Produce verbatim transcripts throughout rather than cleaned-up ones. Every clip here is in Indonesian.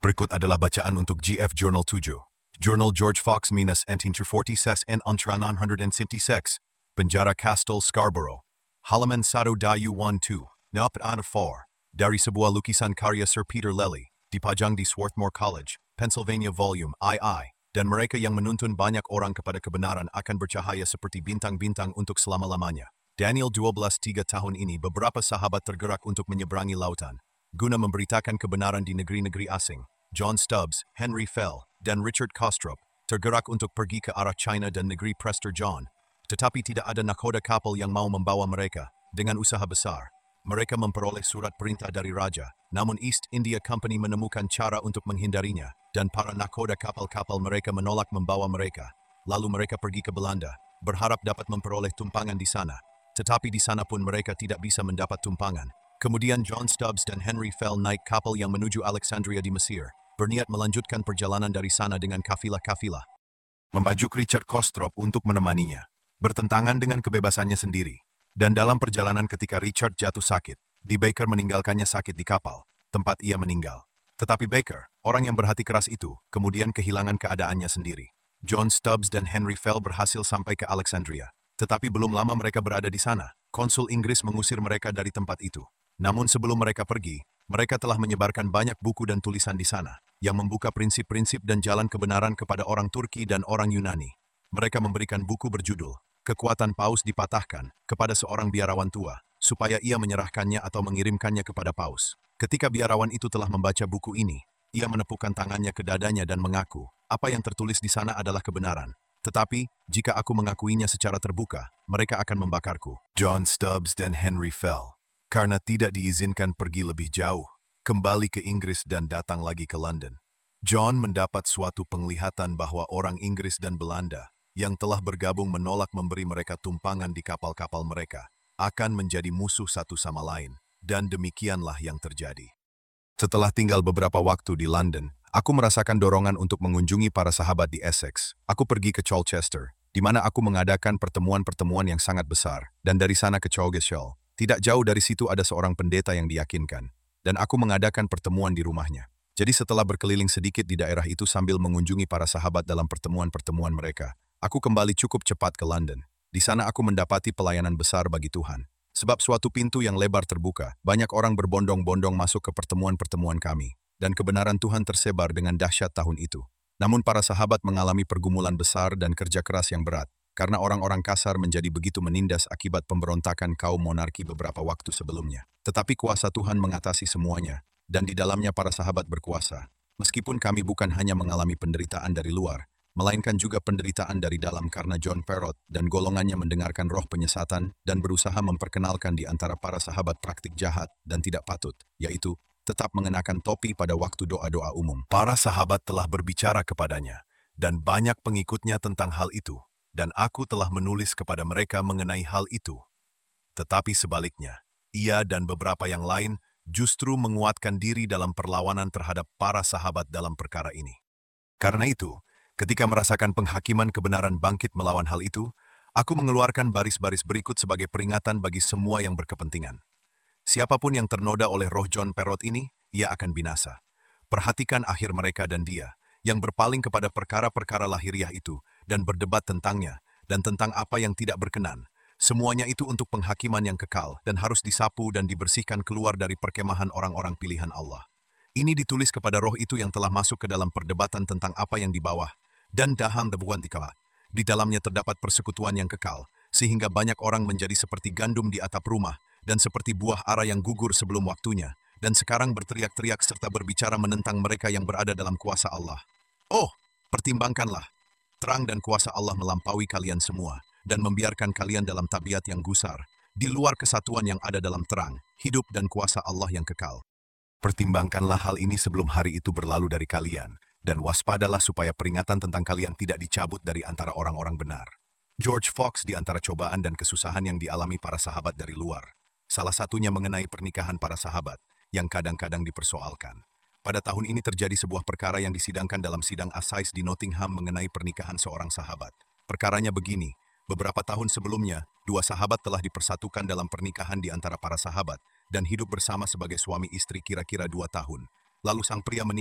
Berikut adalah bacaan untuk G F Journal tujuh. Journal George Fox minus nineteen forty ses en entra nine hundred six. Penjara Castle Scarborough. Halaman satu dayu satu. Dapat ana four. Dari sebuah lukisan karya Sir Peter Lely, dipajang di Swarthmore College, Pennsylvania Volume two. Dan mereka yang menuntun banyak orang kepada kebenaran akan bercahaya seperti bintang-bintang untuk selama-lamanya. Daniel dua belas tiga tahun ini beberapa sahabat tergerak untuk menyeberangi lautan, guna memberitakan kebenaran di negeri-negeri asing. John Stubbs, Henry Fell, dan Richard Kostrop tergerak untuk pergi ke arah China dan negeri Prester John. Tetapi tidak ada nakoda kapal yang mau membawa mereka. Dengan usaha besar, mereka memperoleh surat perintah dari Raja, namun East India Company menemukan cara untuk menghindarinya, dan para nakoda kapal-kapal mereka menolak membawa mereka. Lalu mereka pergi ke Belanda, berharap dapat memperoleh tumpangan di sana. Tetapi di sana pun mereka tidak bisa mendapat tumpangan. Kemudian John Stubbs dan Henry Fell naik kapal yang menuju Alexandria di Mesir, berniat melanjutkan perjalanan dari sana dengan kafilah-kafilah. Membajuk Richard Kostrop untuk menemaninya, bertentangan dengan kebebasannya sendiri. Dan dalam perjalanan ketika Richard jatuh sakit, di Baker meninggalkannya sakit di kapal, tempat ia meninggal. Tetapi Baker, orang yang berhati keras itu, kemudian kehilangan keadaannya sendiri. John Stubbs dan Henry Fell berhasil sampai ke Alexandria. Tetapi belum lama mereka berada di sana, konsul Inggris mengusir mereka dari tempat itu. Namun sebelum mereka pergi, mereka telah menyebarkan banyak buku dan tulisan di sana, yang membuka prinsip-prinsip dan jalan kebenaran kepada orang Turki dan orang Yunani. Mereka memberikan buku berjudul, Kekuatan Paus Dipatahkan, kepada seorang biarawan tua, supaya ia menyerahkannya atau mengirimkannya kepada Paus. Ketika biarawan itu telah membaca buku ini, ia menepukkan tangannya ke dadanya dan mengaku, apa yang tertulis di sana adalah kebenaran. Tetapi, jika aku mengakuinya secara terbuka, mereka akan membakarku. John Stubbs dan Henry Fell, karena tidak diizinkan pergi lebih jauh, kembali ke Inggris dan datang lagi ke London. John mendapat suatu penglihatan bahwa orang Inggris dan Belanda, yang telah bergabung menolak memberi mereka tumpangan di kapal-kapal mereka, akan menjadi musuh satu sama lain, dan demikianlah yang terjadi. Setelah tinggal beberapa waktu di London, aku merasakan dorongan untuk mengunjungi para sahabat di Essex. Aku pergi ke Colchester, di mana aku mengadakan pertemuan-pertemuan yang sangat besar, dan dari sana ke Coggeshall. Tidak jauh dari situ ada seorang pendeta yang diyakinkan, dan aku mengadakan pertemuan di rumahnya. Jadi setelah berkeliling sedikit di daerah itu sambil mengunjungi para sahabat dalam pertemuan-pertemuan mereka, aku kembali cukup cepat ke London. Di sana aku mendapati pelayanan besar bagi Tuhan. Sebab suatu pintu yang lebar terbuka, banyak orang berbondong-bondong masuk ke pertemuan-pertemuan kami, dan kebenaran Tuhan tersebar dengan dahsyat tahun itu. Namun para sahabat mengalami pergumulan besar dan kerja keras yang berat, karena orang-orang kasar menjadi begitu menindas akibat pemberontakan kaum monarki beberapa waktu sebelumnya. Tetapi kuasa Tuhan mengatasi semuanya, dan di dalamnya para sahabat berkuasa. Meskipun kami bukan hanya mengalami penderitaan dari luar, melainkan juga penderitaan dari dalam karena John Perrott dan golongannya mendengarkan roh penyesatan dan berusaha memperkenalkan di antara para sahabat praktik jahat dan tidak patut, yaitu tetap mengenakan topi pada waktu doa-doa umum. Para sahabat telah berbicara kepadanya, dan banyak pengikutnya tentang hal itu, dan aku telah menulis kepada mereka mengenai hal itu. Tetapi sebaliknya, ia dan beberapa yang lain justru menguatkan diri dalam perlawanan terhadap para sahabat dalam perkara ini. Karena itu, ketika merasakan penghakiman kebenaran bangkit melawan hal itu, aku mengeluarkan baris-baris berikut sebagai peringatan bagi semua yang berkepentingan. Siapapun yang ternoda oleh roh John Perrott ini, ia akan binasa. Perhatikan akhir mereka dan dia, yang berpaling kepada perkara-perkara lahiriah itu, dan berdebat tentangnya, dan tentang apa yang tidak berkenan. Semuanya itu untuk penghakiman yang kekal, dan harus disapu dan dibersihkan keluar dari perkemahan orang-orang pilihan Allah. Ini ditulis kepada roh itu yang telah masuk ke dalam perdebatan tentang apa yang di bawah, dan daham debuan dikala. Di dalamnya terdapat persekutuan yang kekal, sehingga banyak orang menjadi seperti gandum di atap rumah, dan seperti buah ara yang gugur sebelum waktunya, dan sekarang berteriak-teriak serta berbicara menentang mereka yang berada dalam kuasa Allah. Oh, pertimbangkanlah, terang dan kuasa Allah melampaui kalian semua, dan membiarkan kalian dalam tabiat yang gusar, di luar kesatuan yang ada dalam terang, hidup dan kuasa Allah yang kekal. Pertimbangkanlah hal ini sebelum hari itu berlalu dari kalian, dan waspadalah supaya peringatan tentang kalian tidak dicabut dari antara orang-orang benar. George Fox di antara cobaan dan kesusahan yang dialami para sahabat dari luar. Salah satunya mengenai pernikahan para sahabat, yang kadang-kadang dipersoalkan. Pada tahun ini terjadi sebuah perkara yang disidangkan dalam sidang Assize di Nottingham mengenai pernikahan seorang sahabat. Perkaranya begini, beberapa tahun sebelumnya, dua sahabat telah dipersatukan dalam pernikahan di antara para sahabat, dan hidup bersama sebagai suami istri kira-kira dua tahun. Lalu sang pria meninggal,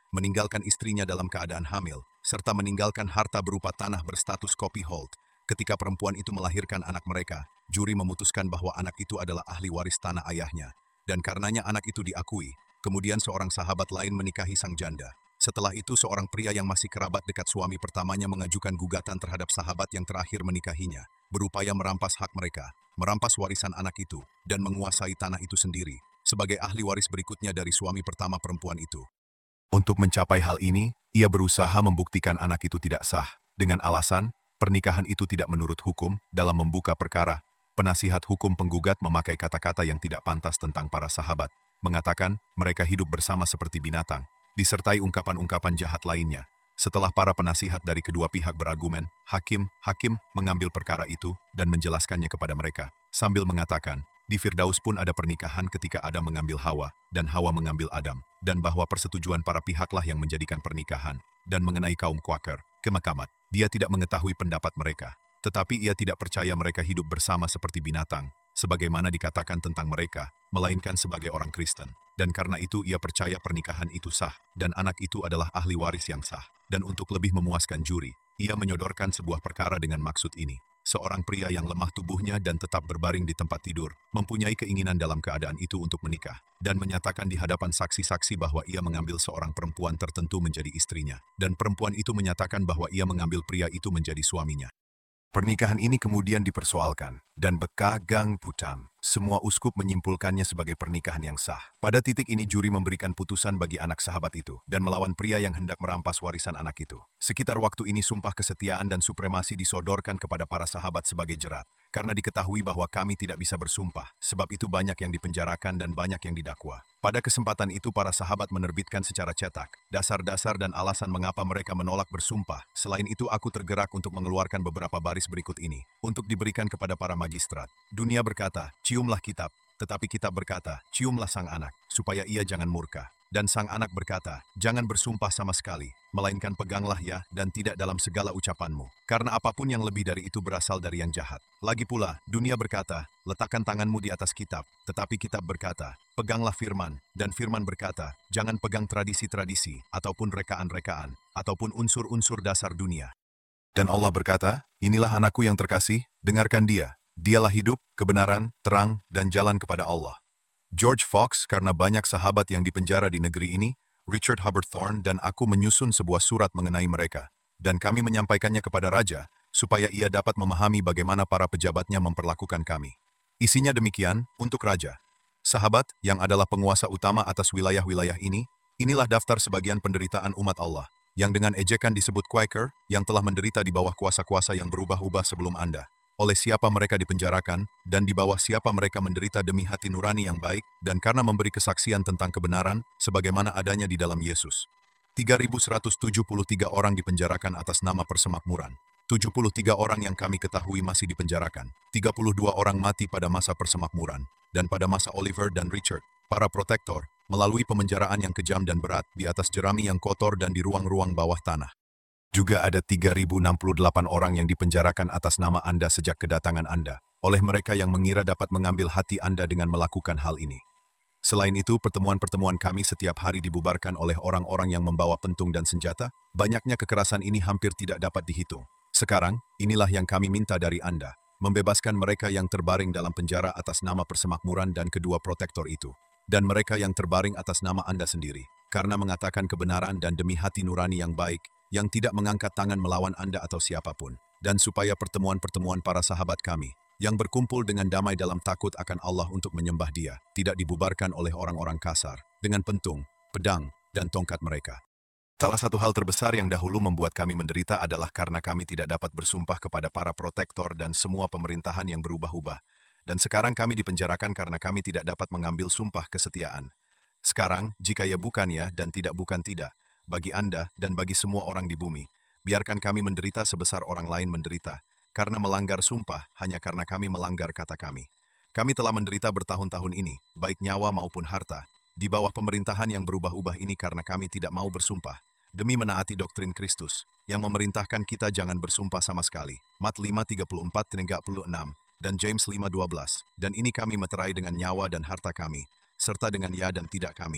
meninggalkan istrinya dalam keadaan hamil, serta meninggalkan harta berupa tanah berstatus copyhold. Ketika perempuan itu melahirkan anak mereka, juri memutuskan bahwa anak itu adalah ahli waris tanah ayahnya. Dan karenanya anak itu diakui, kemudian seorang sahabat lain menikahi sang janda. Setelah itu seorang pria yang masih kerabat dekat suami pertamanya mengajukan gugatan terhadap sahabat yang terakhir menikahinya, berupaya merampas hak mereka, merampas warisan anak itu, dan menguasai tanah itu sendiri, sebagai ahli waris berikutnya dari suami pertama perempuan itu. Untuk mencapai hal ini, ia berusaha membuktikan anak itu tidak sah, dengan alasan, pernikahan itu tidak menurut hukum. Dalam membuka perkara, penasihat hukum penggugat memakai kata-kata yang tidak pantas tentang para sahabat, mengatakan mereka hidup bersama seperti binatang, disertai ungkapan-ungkapan jahat lainnya. Setelah para penasihat dari kedua pihak berargumen, hakim, hakim mengambil perkara itu dan menjelaskannya kepada mereka, sambil mengatakan, di Firdaus pun ada pernikahan ketika Adam mengambil Hawa, dan Hawa mengambil Adam, dan bahwa persetujuan para pihaklah yang menjadikan pernikahan. Dan mengenai kaum Quaker, kemakamat, dia tidak mengetahui pendapat mereka, tetapi ia tidak percaya mereka hidup bersama seperti binatang, sebagaimana dikatakan tentang mereka, melainkan sebagai orang Kristen. Dan karena itu ia percaya pernikahan itu sah, dan anak itu adalah ahli waris yang sah. Dan untuk lebih memuaskan juri, ia menyodorkan sebuah perkara dengan maksud ini. Seorang pria yang lemah tubuhnya dan tetap berbaring di tempat tidur, mempunyai keinginan dalam keadaan itu untuk menikah, dan menyatakan di hadapan saksi-saksi bahwa ia mengambil seorang perempuan tertentu menjadi istrinya, dan perempuan itu menyatakan bahwa ia mengambil pria itu menjadi suaminya. Pernikahan ini kemudian dipersoalkan, dan bekagang putam. Semua uskup menyimpulkannya sebagai pernikahan yang sah. Pada titik ini juri memberikan putusan bagi anak sahabat itu, dan melawan pria yang hendak merampas warisan anak itu. Sekitar waktu ini sumpah kesetiaan dan supremasi disodorkan kepada para sahabat sebagai jerat, karena diketahui bahwa kami tidak bisa bersumpah, sebab itu banyak yang dipenjarakan dan banyak yang didakwa. Pada kesempatan itu para sahabat menerbitkan secara cetak dasar-dasar dan alasan mengapa mereka menolak bersumpah. Selain itu aku tergerak untuk mengeluarkan beberapa baris berikut ini, untuk diberikan kepada para magistrat. Dunia berkata, ciumlah kitab, tetapi kitab berkata, ciumlah sang anak, supaya ia jangan murka. Dan sang anak berkata, jangan bersumpah sama sekali, melainkan peganglah ya, dan tidak dalam segala ucapanmu. Karena apapun yang lebih dari itu berasal dari yang jahat. Lagi pula, dunia berkata, letakkan tanganmu di atas kitab, tetapi kitab berkata, peganglah firman, dan firman berkata, jangan pegang tradisi-tradisi, ataupun rekaan-rekaan, ataupun unsur-unsur dasar dunia. Dan Allah berkata, inilah anakku yang terkasih, dengarkan dia. Dialah hidup, kebenaran, terang, dan jalan kepada Allah. George Fox, karena banyak sahabat yang dipenjara di negeri ini, Richard Hubbard Thorne dan aku menyusun sebuah surat mengenai mereka, dan kami menyampaikannya kepada Raja, supaya ia dapat memahami bagaimana para pejabatnya memperlakukan kami. Isinya demikian, untuk Raja. Sahabat, yang adalah penguasa utama atas wilayah-wilayah ini, inilah daftar sebagian penderitaan umat Allah, yang dengan ejekan disebut Quaker, yang telah menderita di bawah kuasa-kuasa yang berubah-ubah sebelum Anda. Oleh siapa mereka dipenjarakan, dan di bawah siapa mereka menderita demi hati nurani yang baik, dan karena memberi kesaksian tentang kebenaran, sebagaimana adanya di dalam Yesus. tiga ribu seratus tujuh puluh tiga orang dipenjarakan atas nama persemakmuran. tujuh puluh tiga orang yang kami ketahui masih dipenjarakan. tiga puluh dua orang mati pada masa persemakmuran, dan pada masa Oliver dan Richard, para protektor, melalui pemenjaraan yang kejam dan berat, di atas jerami yang kotor dan di ruang-ruang bawah tanah. Juga ada tiga ribu enam puluh delapan orang yang dipenjarakan atas nama Anda sejak kedatangan Anda, oleh mereka yang mengira dapat mengambil hati Anda dengan melakukan hal ini. Selain itu, pertemuan-pertemuan kami setiap hari dibubarkan oleh orang-orang yang membawa pentung dan senjata. Banyaknya kekerasan ini hampir tidak dapat dihitung. Sekarang, inilah yang kami minta dari Anda, membebaskan mereka yang terbaring dalam penjara atas nama persemakmuran dan kedua protektor itu, dan mereka yang terbaring atas nama Anda sendiri, karena mengatakan kebenaran dan demi hati nurani yang baik, yang tidak mengangkat tangan melawan Anda atau siapapun, dan supaya pertemuan-pertemuan para sahabat kami, yang berkumpul dengan damai dalam takut akan Allah untuk menyembah Dia, tidak dibubarkan oleh orang-orang kasar, dengan pentung, pedang, dan tongkat mereka. Salah satu hal terbesar yang dahulu membuat kami menderita adalah karena kami tidak dapat bersumpah kepada para protektor dan semua pemerintahan yang berubah-ubah, dan sekarang kami dipenjarakan karena kami tidak dapat mengambil sumpah kesetiaan. Sekarang, jika ya bukan ya dan tidak bukan tidak, bagi Anda dan bagi semua orang di bumi, biarkan kami menderita sebesar orang lain menderita, karena melanggar sumpah hanya karena kami melanggar kata kami. Kami telah menderita bertahun-tahun ini, baik nyawa maupun harta, di bawah pemerintahan yang berubah-ubah ini karena kami tidak mau bersumpah, demi menaati doktrin Kristus, yang memerintahkan kita jangan bersumpah sama sekali. Mat lima tiga puluh empat tiga puluh enam, dan James lima dua belas, dan ini kami meterai dengan nyawa dan harta kami, serta dengan ya dan tidak kami.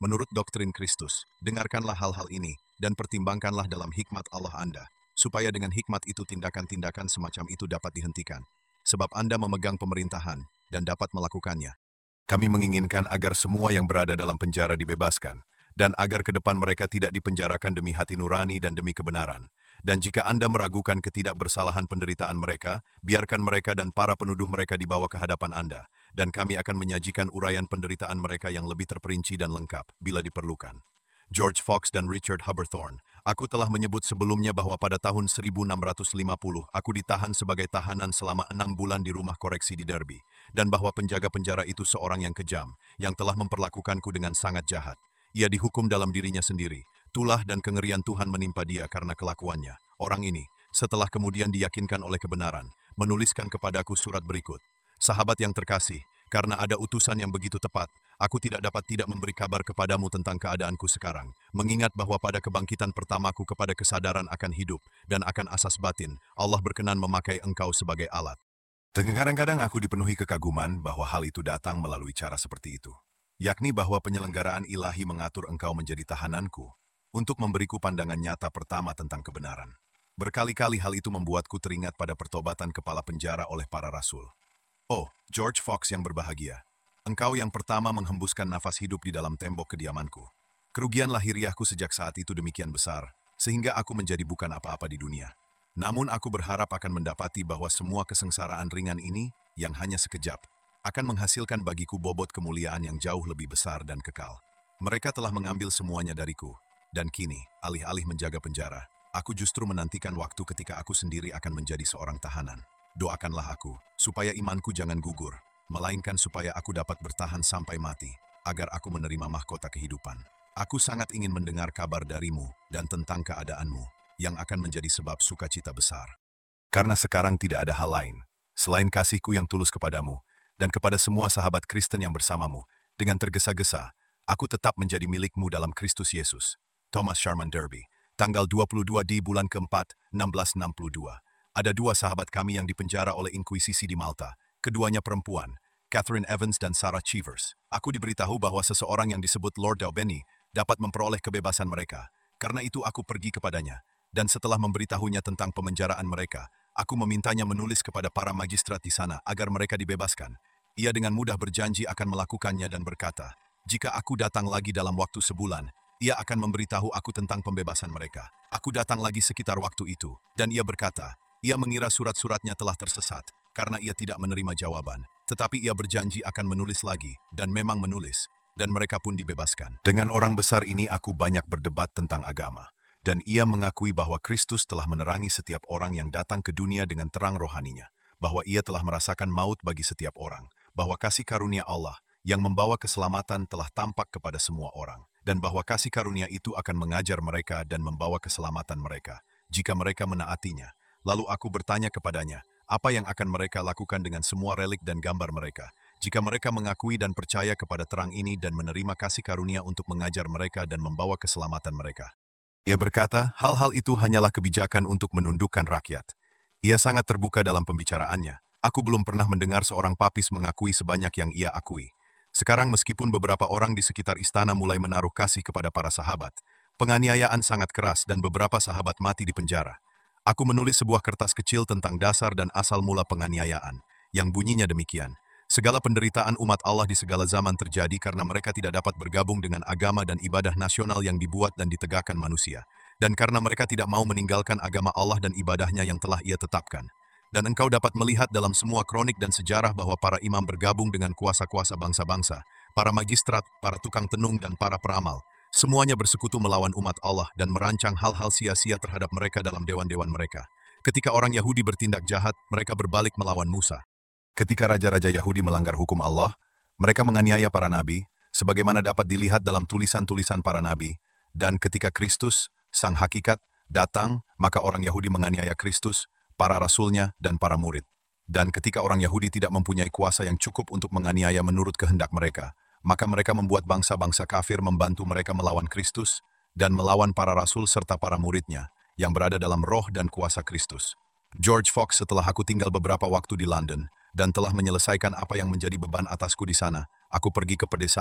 menurut doktrin Kristus, dengarkanlah hal-hal ini, dan pertimbangkanlah dalam hikmat Allah Anda, supaya dengan hikmat itu tindakan-tindakan semacam itu dapat dihentikan. Sebab Anda memegang pemerintahan, dan dapat melakukannya. Kami menginginkan agar semua yang berada dalam penjara dibebaskan, dan agar ke depan mereka tidak dipenjarakan demi hati nurani dan demi kebenaran. Dan jika Anda meragukan ketidakbersalahan penderitaan mereka, biarkan mereka dan para penuduh mereka dibawa ke hadapan Anda, dan kami akan menyajikan uraian penderitaan mereka yang lebih terperinci dan lengkap, bila diperlukan. George Fox dan Richard Haberthorne. Aku telah menyebut sebelumnya bahwa pada tahun seribu enam ratus lima puluh, aku ditahan sebagai tahanan selama enam bulan di rumah koreksi di Derby, dan bahwa penjaga penjara itu seorang yang kejam, yang telah memperlakukanku dengan sangat jahat. Ia dihukum dalam dirinya sendiri. Tulah dan kengerian Tuhan menimpa dia karena kelakuannya. Orang ini, setelah kemudian diyakinkan oleh kebenaran, menuliskan kepadaku surat berikut. Sahabat yang terkasih, karena ada utusan yang begitu tepat, aku tidak dapat tidak memberi kabar kepadamu tentang keadaanku sekarang, mengingat bahwa pada kebangkitan pertamaku kepada kesadaran akan hidup dan akan asas batin, Allah berkenan memakai engkau sebagai alat. Kadang-kadang aku dipenuhi kekaguman bahwa hal itu datang melalui cara seperti itu, yakni bahwa penyelenggaraan ilahi mengatur engkau menjadi tahananku, untuk memberiku pandangan nyata pertama tentang kebenaran. Berkali-kali hal itu membuatku teringat pada pertobatan kepala penjara oleh para rasul. Oh, George Fox yang berbahagia. Engkau yang pertama menghembuskan nafas hidup di dalam tembok kediamanku. Kerugian lahiriahku sejak saat itu demikian besar, sehingga aku menjadi bukan apa-apa di dunia. Namun aku berharap akan mendapati bahwa semua kesengsaraan ringan ini, yang hanya sekejap, akan menghasilkan bagiku bobot kemuliaan yang jauh lebih besar dan kekal. Mereka telah mengambil semuanya dariku. Dan kini, alih-alih menjaga penjara, aku justru menantikan waktu ketika aku sendiri akan menjadi seorang tahanan. Doakanlah aku, supaya imanku jangan gugur, melainkan supaya aku dapat bertahan sampai mati, agar aku menerima mahkota kehidupan. Aku sangat ingin mendengar kabar darimu dan tentang keadaanmu, yang akan menjadi sebab sukacita besar. Karena sekarang tidak ada hal lain, selain kasihku yang tulus kepadamu, dan kepada semua sahabat Kristen yang bersamamu, dengan tergesa-gesa, aku tetap menjadi milikmu dalam Kristus Yesus. Thomas Sharman Derby, tanggal dua puluh dua di bulan keempat, enam belas enam puluh dua. Ada dua sahabat kami yang dipenjara oleh Inkuisisi di Malta, keduanya perempuan, Catherine Evans dan Sarah Cheevers. Aku diberitahu bahwa seseorang yang disebut Lord Daubeny dapat memperoleh kebebasan mereka. Karena itu aku pergi kepadanya, dan setelah memberitahunya tentang pemenjaraan mereka, aku memintanya menulis kepada para magistrat di sana agar mereka dibebaskan. Ia dengan mudah berjanji akan melakukannya dan berkata, jika aku datang lagi dalam waktu sebulan, ia akan memberitahu aku tentang pembebasan mereka. Aku datang lagi sekitar waktu itu, dan ia berkata, ia mengira surat-suratnya telah tersesat, karena ia tidak menerima jawaban. Tetapi ia berjanji akan menulis lagi, dan memang menulis, dan mereka pun dibebaskan. Dengan orang besar ini aku banyak berdebat tentang agama, dan ia mengakui bahwa Kristus telah menerangi setiap orang yang datang ke dunia dengan terang rohaninya, bahwa ia telah merasakan maut bagi setiap orang, bahwa kasih karunia Allah yang membawa keselamatan telah tampak kepada semua orang, dan bahwa kasih karunia itu akan mengajar mereka dan membawa keselamatan mereka, jika mereka menaatinya. Lalu aku bertanya kepadanya, apa yang akan mereka lakukan dengan semua relik dan gambar mereka, jika mereka mengakui dan percaya kepada terang ini dan menerima kasih karunia untuk mengajar mereka dan membawa keselamatan mereka. Ia berkata, hal-hal itu hanyalah kebijakan untuk menundukkan rakyat. Ia sangat terbuka dalam pembicaraannya. Aku belum pernah mendengar seorang papis mengakui sebanyak yang ia akui. Sekarang meskipun beberapa orang di sekitar istana mulai menaruh kasih kepada para sahabat, penganiayaan sangat keras dan beberapa sahabat mati di penjara. Aku menulis sebuah kertas kecil tentang dasar dan asal mula penganiayaan, yang bunyinya demikian. Segala penderitaan umat Allah di segala zaman terjadi karena mereka tidak dapat bergabung dengan agama dan ibadah nasional yang dibuat dan ditegakkan manusia, dan karena mereka tidak mau meninggalkan agama Allah dan ibadahnya yang telah Ia tetapkan. Dan engkau dapat melihat dalam semua kronik dan sejarah bahwa para imam bergabung dengan kuasa-kuasa bangsa-bangsa, para magistrat, para tukang tenung, dan para peramal. Semuanya bersekutu melawan umat Allah dan merancang hal-hal sia-sia terhadap mereka dalam dewan-dewan mereka. Ketika orang Yahudi bertindak jahat, mereka berbalik melawan Musa. Ketika raja-raja Yahudi melanggar hukum Allah, mereka menganiaya para nabi, sebagaimana dapat dilihat dalam tulisan-tulisan para nabi. Dan ketika Kristus, Sang Hakikat, datang, maka orang Yahudi menganiaya Kristus, para rasulnya, dan para murid. Dan ketika orang Yahudi tidak mempunyai kuasa yang cukup untuk menganiaya menurut kehendak mereka, maka mereka membuat bangsa-bangsa kafir membantu mereka melawan Kristus, dan melawan para rasul serta para muridnya, yang berada dalam roh dan kuasa Kristus. George Fox, setelah aku tinggal beberapa waktu di London, dan telah menyelesaikan apa yang menjadi beban atasku di sana, aku pergi ke pedesaan,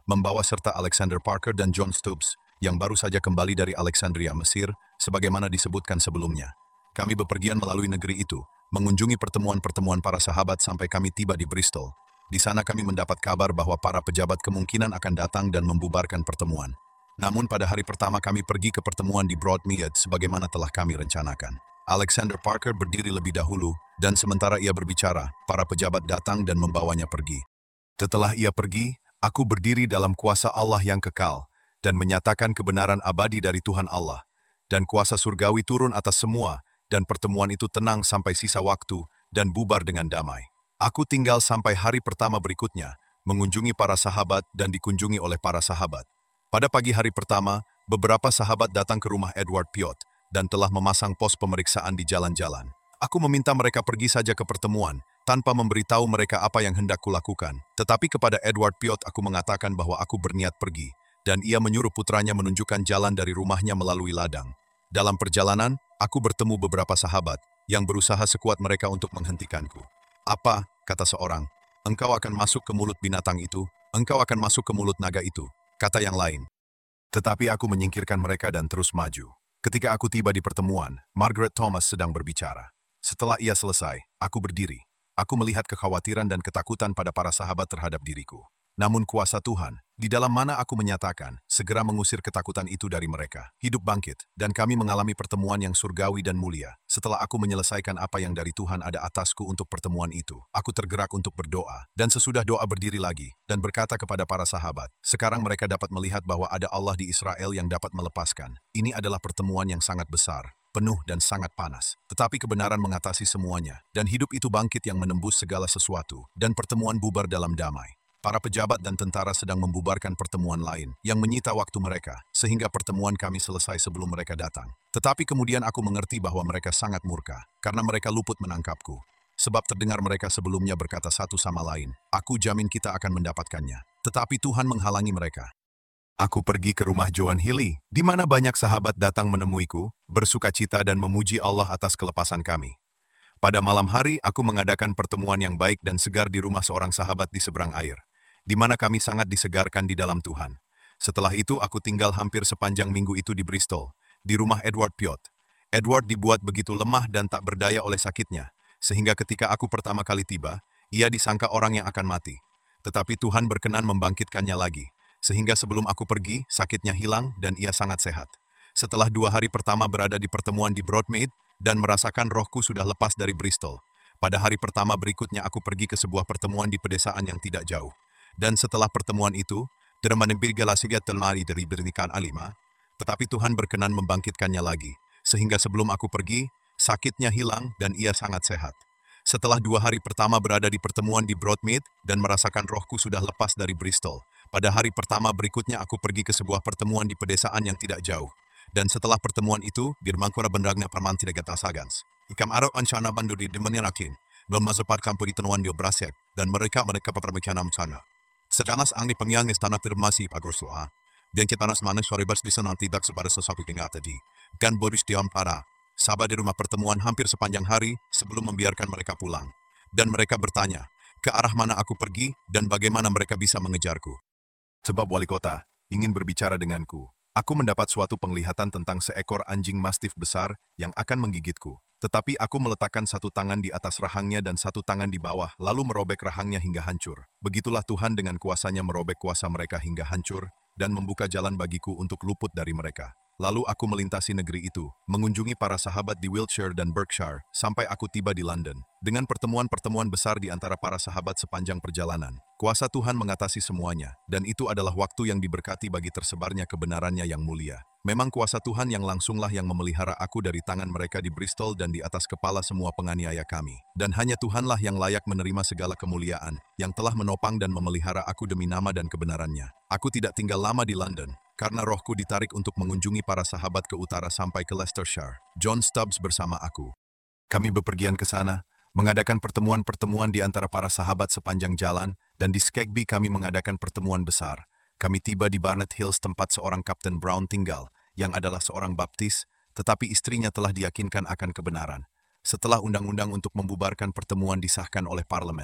membawa serta Alexander Parker dan John Stubbs, yang baru saja kembali dari Alexandria, Mesir, sebagaimana disebutkan sebelumnya. Kami bepergian melalui negeri itu, mengunjungi pertemuan-pertemuan para sahabat sampai kami tiba di Bristol. Di sana kami mendapat kabar bahwa para pejabat kemungkinan akan datang dan membubarkan pertemuan. Namun pada hari pertama kami pergi ke pertemuan di Broadmead sebagaimana telah kami rencanakan. Alexander Parker berdiri lebih dahulu, dan sementara ia berbicara, para pejabat datang dan membawanya pergi. Setelah ia pergi, aku berdiri dalam kuasa Allah yang kekal, dan menyatakan kebenaran abadi dari Tuhan Allah. Dan kuasa surgawi turun atas semua, dan pertemuan itu tenang sampai sisa waktu, dan bubar dengan damai. Aku tinggal sampai hari pertama berikutnya, mengunjungi para sahabat dan dikunjungi oleh para sahabat. Pada pagi hari pertama, beberapa sahabat datang ke rumah Edward Piot, dan telah memasang pos pemeriksaan di jalan-jalan. Aku meminta mereka pergi saja ke pertemuan, tanpa memberitahu mereka apa yang hendak kulakukan. Tetapi kepada Edward Piot aku mengatakan bahwa aku berniat pergi, dan ia menyuruh putranya menunjukkan jalan dari rumahnya melalui ladang. Dalam perjalanan, aku bertemu beberapa sahabat, yang berusaha sekuat mereka untuk menghentikanku. Apa, kata seorang, engkau akan masuk ke mulut binatang itu, engkau akan masuk ke mulut naga itu, kata yang lain. Tetapi aku menyingkirkan mereka dan terus maju. Ketika aku tiba di pertemuan, Margaret Thomas sedang berbicara. Setelah ia selesai, aku berdiri. Aku melihat kekhawatiran dan ketakutan pada para sahabat terhadap diriku. Namun kuasa Tuhan, di dalam mana aku menyatakan, segera mengusir ketakutan itu dari mereka. Hidup bangkit, dan kami mengalami pertemuan yang surgawi dan mulia. Setelah aku menyelesaikan apa yang dari Tuhan ada atasku untuk pertemuan itu, aku tergerak untuk berdoa, dan sesudah doa berdiri lagi, dan berkata kepada para sahabat, sekarang mereka dapat melihat bahwa ada Allah di Israel yang dapat melepaskan. Ini adalah pertemuan yang sangat besar, penuh dan sangat panas. Tetapi kebenaran mengatasi semuanya, dan hidup itu bangkit yang menembus segala sesuatu, dan pertemuan bubar dalam damai. Para pejabat dan tentara sedang membubarkan pertemuan lain yang menyita waktu mereka, sehingga pertemuan kami selesai sebelum mereka datang. Tetapi kemudian aku mengerti bahwa mereka sangat murka, karena mereka luput menangkapku. Sebab terdengar mereka sebelumnya berkata satu sama lain, aku jamin kita akan mendapatkannya. Tetapi Tuhan menghalangi mereka. Aku pergi ke rumah Joan Healy, di mana banyak sahabat datang menemuiku, bersukacita dan memuji Allah atas kelepasan kami. Pada malam hari, aku mengadakan pertemuan yang baik dan segar di rumah seorang sahabat di seberang air, di mana kami sangat disegarkan di dalam Tuhan. Setelah itu aku tinggal hampir sepanjang minggu itu di Bristol, di rumah Edward Piot. Edward dibuat begitu lemah dan tak berdaya oleh sakitnya, sehingga ketika aku pertama kali tiba, ia disangka orang yang akan mati. Tetapi Tuhan berkenan membangkitkannya lagi, sehingga sebelum aku pergi, sakitnya hilang dan ia sangat sehat. Setelah dua hari pertama berada di pertemuan di Broadmead, dan merasakan rohku sudah lepas dari Bristol, pada hari pertama berikutnya aku pergi ke sebuah pertemuan di pedesaan yang tidak jauh. Dan setelah pertemuan itu, Dermanembir Galasiga telmari dari berikan alima, tetapi Tuhan berkenan membangkitkannya lagi, sehingga sebelum aku pergi, sakitnya hilang dan ia sangat sehat. Setelah dua hari pertama berada di pertemuan di Broadmead dan merasakan rohku sudah lepas dari Bristol, pada hari pertama berikutnya aku pergi ke sebuah pertemuan di pedesaan yang tidak jauh. Dan setelah pertemuan itu, Birmangkura bendragna parman tidak sagans. Ikam arok ancana bandu di demenirakin, belmazapat kampu di tenuan dio brasek, dan mereka mereka papermekanam sana. Sejanas angni pengyangis tanah firmasi pagorsoa, dan kitanas manis soribas di sana tidak sepada sesuatu yang tadi. Dan boris diam para, sahabat di rumah pertemuan hampir sepanjang hari sebelum membiarkan mereka pulang. Dan mereka bertanya, ke arah mana aku pergi dan bagaimana mereka bisa mengejarku. Sebab wali kota ingin berbicara denganku. Aku mendapat suatu penglihatan tentang seekor anjing mastif besar yang akan menggigitku. Tetapi aku meletakkan satu tangan di atas rahangnya dan satu tangan di bawah, lalu merobek rahangnya hingga hancur. Begitulah Tuhan dengan kuasanya merobek kuasa mereka hingga hancur, dan membuka jalan bagiku untuk luput dari mereka. Lalu aku melintasi negeri itu, mengunjungi para sahabat di Wiltshire dan Berkshire, sampai aku tiba di London. Dengan pertemuan-pertemuan besar di antara para sahabat sepanjang perjalanan, kuasa Tuhan mengatasi semuanya, dan itu adalah waktu yang diberkati bagi tersebarnya kebenarannya yang mulia. Memang kuasa Tuhan yang langsunglah yang memelihara aku dari tangan mereka di Bristol dan di atas kepala semua penganiaya kami. Dan hanya Tuhanlah yang layak menerima segala kemuliaan, yang telah menopang dan memelihara aku demi nama dan kebenarannya. Aku tidak tinggal lama di London, karena rohku ditarik untuk mengunjungi para sahabat ke utara sampai ke Leicestershire. John Stubbs bersama aku. Kami bepergian ke sana, mengadakan pertemuan-pertemuan di antara para sahabat sepanjang jalan, dan di Skegby kami mengadakan pertemuan besar. Kami tiba di Barnet Hills tempat seorang Kapten Brown tinggal, yang adalah seorang baptis, tetapi istrinya telah diyakinkan akan kebenaran. Setelah undang-undang untuk membubarkan pertemuan disahkan oleh parlemen,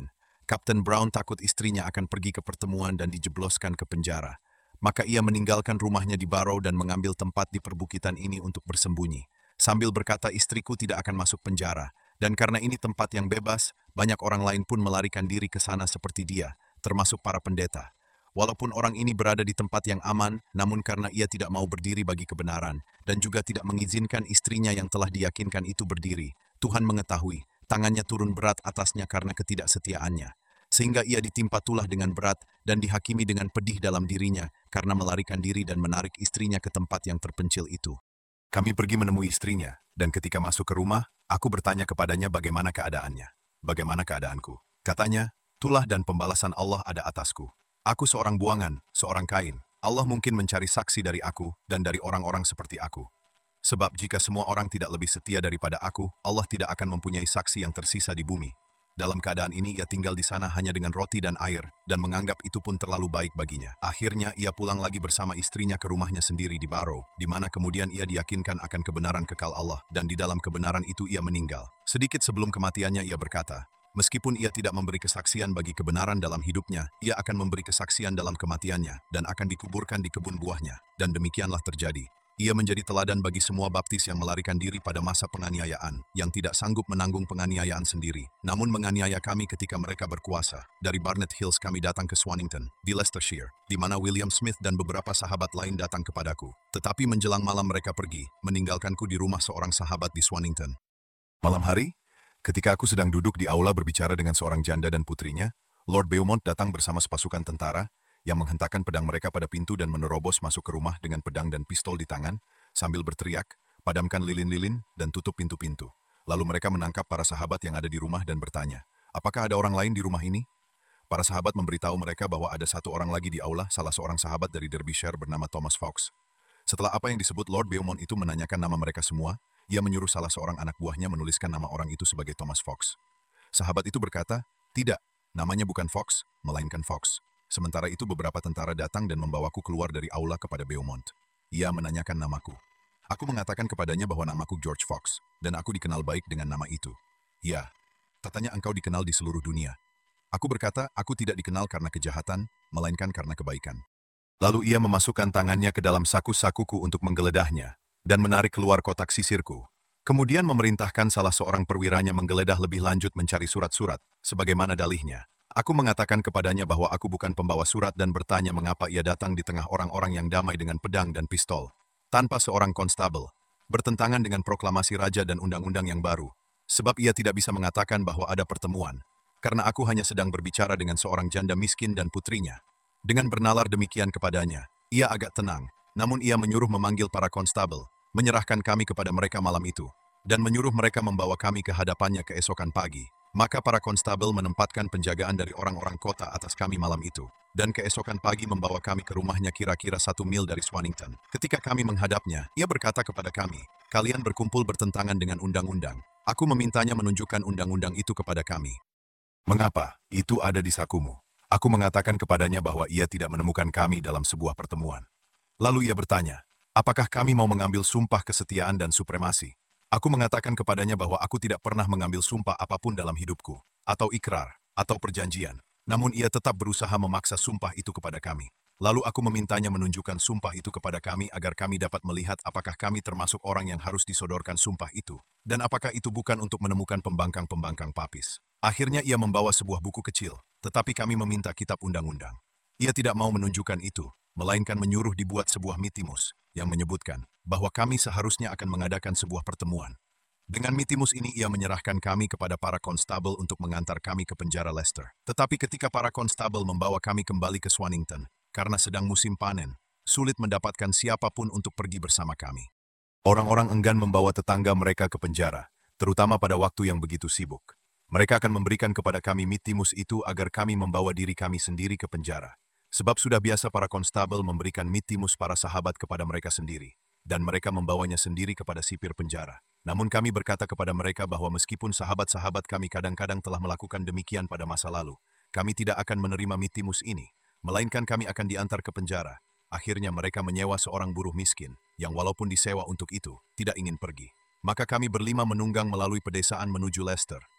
Kapten Brown takut istrinya akan pergi ke pertemuan dan dijebloskan ke penjara. Maka ia meninggalkan rumahnya di Barrow dan mengambil tempat di perbukitan ini untuk bersembunyi. Sambil berkata istriku tidak akan masuk penjara. Dan karena ini tempat yang bebas, banyak orang lain pun melarikan diri ke sana seperti dia, termasuk para pendeta. Walaupun orang ini berada di tempat yang aman, namun karena ia tidak mau berdiri bagi kebenaran, dan juga tidak mengizinkan istrinya yang telah diyakinkan itu berdiri, Tuhan mengetahui, tangannya turun berat atasnya karena ketidaksetiaannya. Sehingga ia ditimpa tulah dengan berat dan dihakimi dengan pedih dalam dirinya karena melarikan diri dan menarik istrinya ke tempat yang terpencil itu. Kami pergi menemui istrinya, dan ketika masuk ke rumah, aku bertanya kepadanya bagaimana keadaannya. Bagaimana keadaanku? Katanya, tulah dan pembalasan Allah ada atasku. Aku seorang buangan, seorang kain. Allah mungkin mencari saksi dari aku dan dari orang-orang seperti aku. Sebab jika semua orang tidak lebih setia daripada aku, Allah tidak akan mempunyai saksi yang tersisa di bumi. Dalam keadaan ini ia tinggal di sana hanya dengan roti dan air, dan menganggap itu pun terlalu baik baginya. Akhirnya ia pulang lagi bersama istrinya ke rumahnya sendiri di Barrow, di mana kemudian ia diyakinkan akan kebenaran kekal Allah, dan di dalam kebenaran itu ia meninggal. Sedikit sebelum kematiannya ia berkata, meskipun ia tidak memberi kesaksian bagi kebenaran dalam hidupnya, ia akan memberi kesaksian dalam kematiannya, dan akan dikuburkan di kebun buahnya. Dan demikianlah terjadi. Ia menjadi teladan bagi semua baptis yang melarikan diri pada masa penganiayaan, yang tidak sanggup menanggung penganiayaan sendiri, namun menganiaya kami ketika mereka berkuasa. Dari Barnet Hills kami datang ke Swanington, di Leicestershire, di mana William Smith dan beberapa sahabat lain datang kepadaku. Tetapi menjelang malam mereka pergi, meninggalkanku di rumah seorang sahabat di Swanington. Malam hari, ketika aku sedang duduk di aula berbicara dengan seorang janda dan putrinya, Lord Beaumont datang bersama sepasukan tentara, yang menghentakkan pedang mereka pada pintu dan menerobos masuk ke rumah dengan pedang dan pistol di tangan, sambil berteriak, padamkan lilin-lilin dan tutup pintu-pintu. Lalu mereka menangkap para sahabat yang ada di rumah dan bertanya, apakah ada orang lain di rumah ini? Para sahabat memberitahu mereka bahwa ada satu orang lagi di aula, salah seorang sahabat dari Derbyshire bernama Thomas Fox. Setelah apa yang disebut Lord Beaumont itu menanyakan nama mereka semua, ia menyuruh salah seorang anak buahnya menuliskan nama orang itu sebagai Thomas Fox. Sahabat itu berkata, tidak, namanya bukan Fox, melainkan Fox. Sementara itu beberapa tentara datang dan membawaku keluar dari aula kepada Beaumont. Ia menanyakan namaku. Aku mengatakan kepadanya bahwa namaku George Fox, dan aku dikenal baik dengan nama itu. Ya, katanya engkau dikenal di seluruh dunia. Aku berkata, aku tidak dikenal karena kejahatan, melainkan karena kebaikan. Lalu ia memasukkan tangannya ke dalam saku-sakuku untuk menggeledahnya, dan menarik keluar kotak sisirku. Kemudian memerintahkan salah seorang perwiranya menggeledah lebih lanjut mencari surat-surat, sebagaimana dalihnya. Aku mengatakan kepadanya bahwa aku bukan pembawa surat dan bertanya mengapa ia datang di tengah orang-orang yang damai dengan pedang dan pistol, tanpa seorang konstabel, bertentangan dengan proklamasi raja dan undang-undang yang baru, sebab ia tidak bisa mengatakan bahwa ada pertemuan, karena aku hanya sedang berbicara dengan seorang janda miskin dan putrinya. Dengan bernalar demikian kepadanya, ia agak tenang, namun ia menyuruh memanggil para konstabel, menyerahkan kami kepada mereka malam itu, dan menyuruh mereka membawa kami ke hadapannya keesokan pagi. Maka para konstabel menempatkan penjagaan dari orang-orang kota atas kami malam itu, dan keesokan pagi membawa kami ke rumahnya kira-kira satu mil dari Swanington. Ketika kami menghadapnya, ia berkata kepada kami, kalian berkumpul bertentangan dengan undang-undang. Aku memintanya menunjukkan undang-undang itu kepada kami. Mengapa? Itu ada di sakumu. Aku mengatakan kepadanya bahwa ia tidak menemukan kami dalam sebuah pertemuan. Lalu ia bertanya, apakah kami mau mengambil sumpah kesetiaan dan supremasi? Aku mengatakan kepadanya bahwa aku tidak pernah mengambil sumpah apapun dalam hidupku, atau ikrar, atau perjanjian. Namun ia tetap berusaha memaksa sumpah itu kepada kami. Lalu aku memintanya menunjukkan sumpah itu kepada kami agar kami dapat melihat apakah kami termasuk orang yang harus disodorkan sumpah itu, dan apakah itu bukan untuk menemukan pembangkang-pembangkang papis. Akhirnya ia membawa sebuah buku kecil, tetapi kami meminta kitab undang-undang. Ia tidak mau menunjukkan itu, melainkan menyuruh dibuat sebuah mitimus, yang menyebutkan bahwa kami seharusnya akan mengadakan sebuah pertemuan. Dengan mitimus ini ia menyerahkan kami kepada para konstabel untuk mengantar kami ke penjara Leicester. Tetapi ketika para konstabel membawa kami kembali ke Swanington, karena sedang musim panen, sulit mendapatkan siapapun untuk pergi bersama kami. Orang-orang enggan membawa tetangga mereka ke penjara, terutama pada waktu yang begitu sibuk. Mereka akan memberikan kepada kami mitimus itu agar kami membawa diri kami sendiri ke penjara. Sebab sudah biasa para konstabel memberikan mitimus para sahabat kepada mereka sendiri, dan mereka membawanya sendiri kepada sipir penjara. Namun kami berkata kepada mereka bahwa meskipun sahabat-sahabat kami kadang-kadang telah melakukan demikian pada masa lalu, kami tidak akan menerima mitimus ini, melainkan kami akan diantar ke penjara. Akhirnya mereka menyewa seorang buruh miskin, yang walaupun disewa untuk itu, tidak ingin pergi. Maka kami berlima menunggang melalui pedesaan menuju Leicester,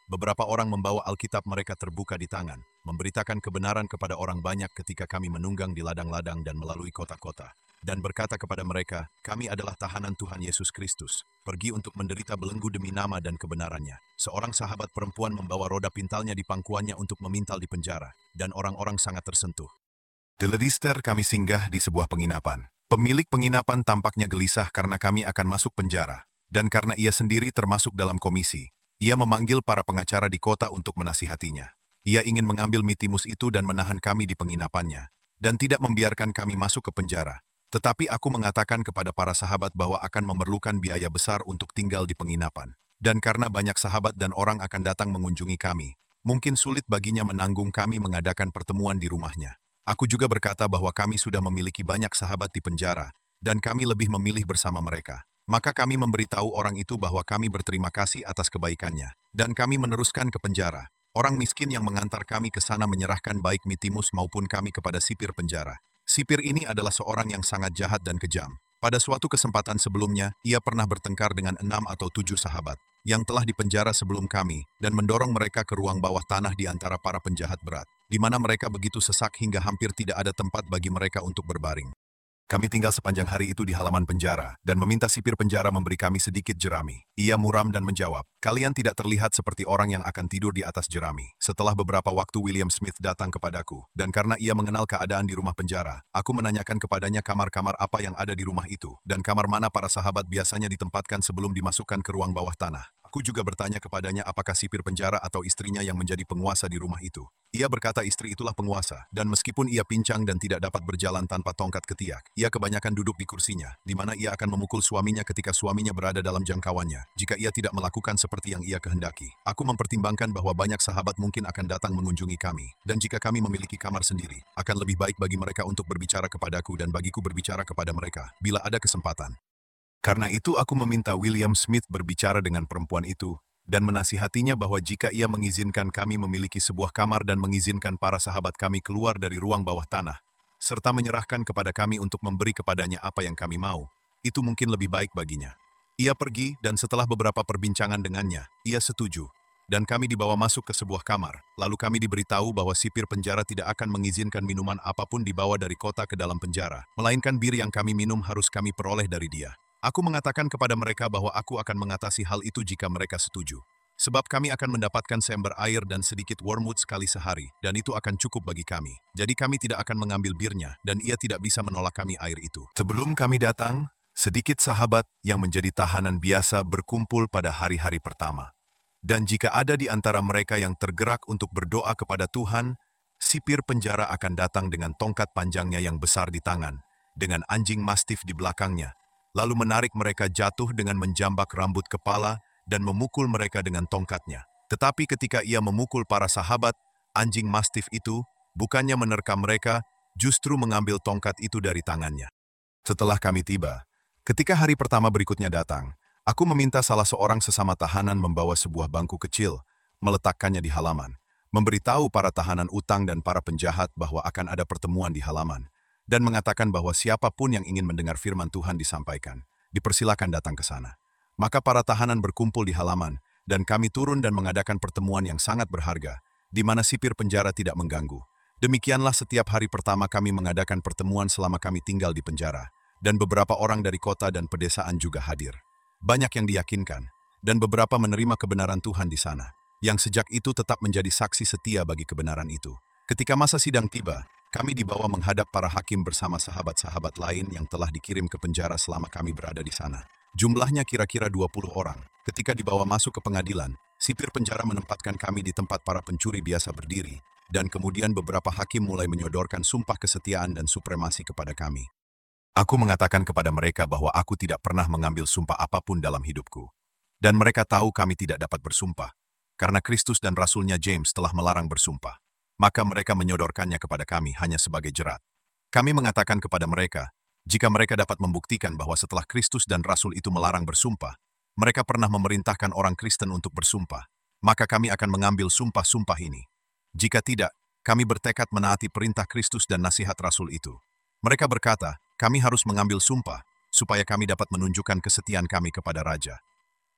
Beberapa orang membawa Alkitab mereka terbuka di tangan, memberitakan kebenaran kepada orang banyak ketika kami menunggang di ladang-ladang dan melalui kota-kota. Dan berkata kepada mereka, kami adalah tahanan Tuhan Yesus Kristus, pergi untuk menderita belenggu demi nama dan kebenarannya. Seorang sahabat perempuan membawa roda pintalnya di pangkuannya untuk memintal di penjara, dan orang-orang sangat tersentuh. Di Leicester kami singgah di sebuah penginapan. Pemilik penginapan tampaknya gelisah karena kami akan masuk penjara, dan karena ia sendiri termasuk dalam komisi. Ia memanggil para pengacara di kota untuk menasihatinya. Ia ingin mengambil mitimus itu dan menahan kami di penginapannya, dan tidak membiarkan kami masuk ke penjara. Tetapi aku mengatakan kepada para sahabat bahwa akan memerlukan biaya besar untuk tinggal di penginapan. Dan karena banyak sahabat dan orang akan datang mengunjungi kami, mungkin sulit baginya menanggung kami mengadakan pertemuan di rumahnya. Aku juga berkata bahwa kami sudah memiliki banyak sahabat di penjara, dan kami lebih memilih bersama mereka. Maka kami memberitahu orang itu bahwa kami berterima kasih atas kebaikannya, dan kami meneruskan ke penjara. Orang miskin yang mengantar kami ke sana menyerahkan baik mitimus maupun kami kepada sipir penjara. Sipir ini adalah seorang yang sangat jahat dan kejam. Pada suatu kesempatan sebelumnya, ia pernah bertengkar dengan enam atau tujuh sahabat yang telah dipenjara sebelum kami dan mendorong mereka ke ruang bawah tanah di antara para penjahat berat, di mana mereka begitu sesak hingga hampir tidak ada tempat bagi mereka untuk berbaring. Kami tinggal sepanjang hari itu di halaman penjara, dan meminta sipir penjara memberi kami sedikit jerami. Ia muram dan menjawab, kalian tidak terlihat seperti orang yang akan tidur di atas jerami. Setelah beberapa waktu William Smith datang kepadaku, dan karena ia mengenal keadaan di rumah penjara, aku menanyakan kepadanya kamar-kamar apa yang ada di rumah itu, dan kamar mana para sahabat biasanya ditempatkan sebelum dimasukkan ke ruang bawah tanah. Aku juga bertanya kepadanya apakah sipir penjara atau istrinya yang menjadi penguasa di rumah itu. Ia berkata istri itulah penguasa, dan meskipun ia pincang dan tidak dapat berjalan tanpa tongkat ketiak, ia kebanyakan duduk di kursinya, di mana ia akan memukul suaminya ketika suaminya berada dalam jangkauannya, jika ia tidak melakukan seperti yang ia kehendaki. Aku mempertimbangkan bahwa banyak sahabat mungkin akan datang mengunjungi kami, dan jika kami memiliki kamar sendiri, akan lebih baik bagi mereka untuk berbicara kepadaku dan bagiku berbicara kepada mereka, bila ada kesempatan. Karena itu aku meminta William Smith berbicara dengan perempuan itu, dan menasihatinya bahwa jika ia mengizinkan kami memiliki sebuah kamar dan mengizinkan para sahabat kami keluar dari ruang bawah tanah, serta menyerahkan kepada kami untuk memberi kepadanya apa yang kami mau, itu mungkin lebih baik baginya. Ia pergi, dan setelah beberapa perbincangan dengannya, ia setuju, dan kami dibawa masuk ke sebuah kamar. Lalu kami diberitahu bahwa sipir penjara tidak akan mengizinkan minuman apapun dibawa dari kota ke dalam penjara, melainkan bir yang kami minum harus kami peroleh dari dia. Aku mengatakan kepada mereka bahwa aku akan mengatasi hal itu jika mereka setuju. Sebab kami akan mendapatkan seember air dan sedikit wormwood sekali sehari, dan itu akan cukup bagi kami. Jadi kami tidak akan mengambil birnya, dan ia tidak bisa menolak kami air itu. Sebelum kami datang, sedikit sahabat yang menjadi tahanan biasa berkumpul pada hari-hari pertama. Dan jika ada di antara mereka yang tergerak untuk berdoa kepada Tuhan, sipir penjara akan datang dengan tongkat panjangnya yang besar di tangan, dengan anjing mastif di belakangnya, lalu menarik mereka jatuh dengan menjambak rambut kepala dan memukul mereka dengan tongkatnya. Tetapi ketika ia memukul para sahabat, anjing mastif itu bukannya menerkam mereka, justru mengambil tongkat itu dari tangannya. Setelah kami tiba, ketika hari pertama berikutnya datang, aku meminta salah seorang sesama tahanan membawa sebuah bangku kecil, meletakkannya di halaman, memberitahu para tahanan utang dan para penjahat bahwa akan ada pertemuan di halaman, dan mengatakan bahwa siapapun yang ingin mendengar firman Tuhan disampaikan, dipersilakan datang ke sana. Maka para tahanan berkumpul di halaman, dan kami turun dan mengadakan pertemuan yang sangat berharga, di mana sipir penjara tidak mengganggu. Demikianlah setiap hari pertama kami mengadakan pertemuan selama kami tinggal di penjara, dan beberapa orang dari kota dan pedesaan juga hadir. Banyak yang diyakinkan, dan beberapa menerima kebenaran Tuhan di sana, yang sejak itu tetap menjadi saksi setia bagi kebenaran itu. Ketika masa sidang tiba, kami dibawa menghadap para hakim bersama sahabat-sahabat lain yang telah dikirim ke penjara selama kami berada di sana. Jumlahnya kira-kira dua puluh orang. Ketika dibawa masuk ke pengadilan, sipir penjara menempatkan kami di tempat para pencuri biasa berdiri, dan kemudian beberapa hakim mulai menyodorkan sumpah kesetiaan dan supremasi kepada kami. Aku mengatakan kepada mereka bahwa aku tidak pernah mengambil sumpah apapun dalam hidupku. Dan mereka tahu kami tidak dapat bersumpah, karena Kristus dan Rasulnya James telah melarang bersumpah. Maka mereka menyodorkannya kepada kami hanya sebagai jerat. Kami mengatakan kepada mereka, jika mereka dapat membuktikan bahwa setelah Kristus dan Rasul itu melarang bersumpah, mereka pernah memerintahkan orang Kristen untuk bersumpah, maka kami akan mengambil sumpah-sumpah ini. Jika tidak, kami bertekad menaati perintah Kristus dan nasihat Rasul itu. Mereka berkata, kami harus mengambil sumpah, supaya kami dapat menunjukkan kesetiaan kami kepada Raja.